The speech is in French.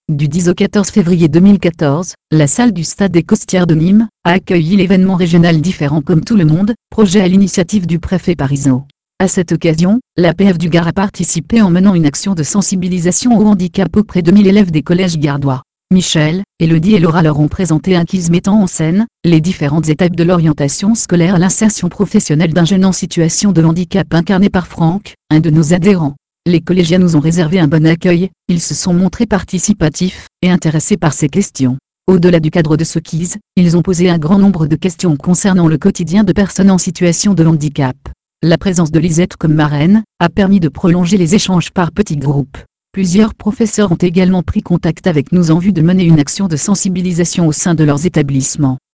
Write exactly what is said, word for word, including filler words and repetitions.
Du dix au quatorze février deux mille quatorze, la salle du Stade des Costières de Nîmes a accueilli l'événement régional Différents comme tout le monde, projet à l'initiative du préfet Parisot. À cette occasion, l'A P F du Gard a participé en menant une action de sensibilisation au handicap auprès de mille élèves des collèges gardois. Michel, Élodie et Laura leur ont présenté un quiz mettant en scène les différentes étapes de l'orientation scolaire à l'insertion professionnelle d'un jeune en situation de handicap incarné par Franck, un de nos adhérents. Les collégiens nous ont réservé un bon accueil, ils se sont montrés participatifs et intéressés par ces questions. Au-delà du cadre de ce quiz, ils ont posé un grand nombre de questions concernant le quotidien de personnes en situation de handicap. La présence de Lisette comme marraine a permis de prolonger les échanges par petits groupes. Plusieurs professeurs ont également pris contact avec nous en vue de mener une action de sensibilisation au sein de leurs établissements.